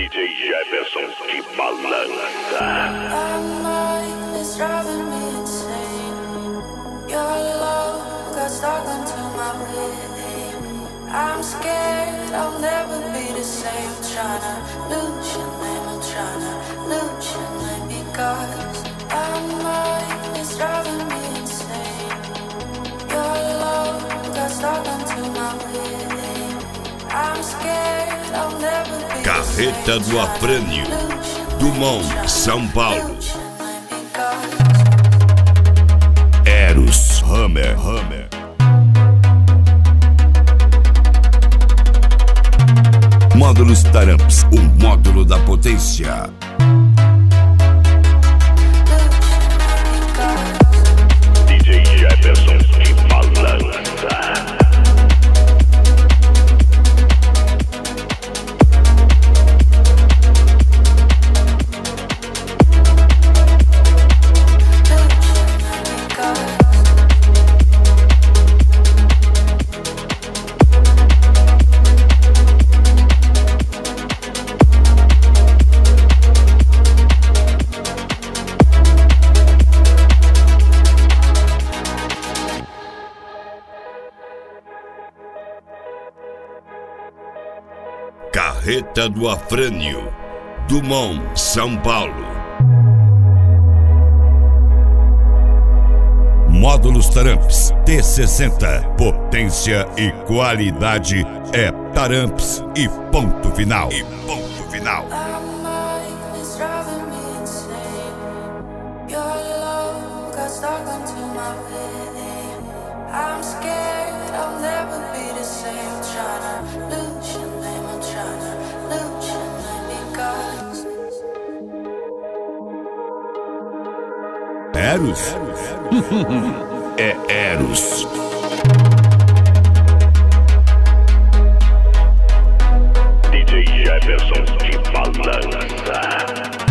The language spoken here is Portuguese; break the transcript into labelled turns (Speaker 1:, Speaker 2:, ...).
Speaker 1: DJ Jefferson que balança.
Speaker 2: My mind is driving me insane. Your love got stuck into my brain. I'm scared I'll never be the same. Tryna lose your name, I'm tryna lose your name because my mind is driving me insane. Your love got stuck into my brain. I'm scared I'll never be
Speaker 3: Carreta do Afrânio, Dumont, São Paulo. Eros Hammer. Módulos Taramps, o módulo da potência.
Speaker 1: DJ Jefferson que balança.
Speaker 3: Carreta do Afrânio, Dumont, São Paulo. Módulos Taramps T60. Potência e qualidade é Taramps e ponto final.
Speaker 2: I'm scared I'll never be the same. Tryna lose your name, I'm tryna lose your name because
Speaker 3: Eros? É Eros.
Speaker 1: DJ Jefferson que balança.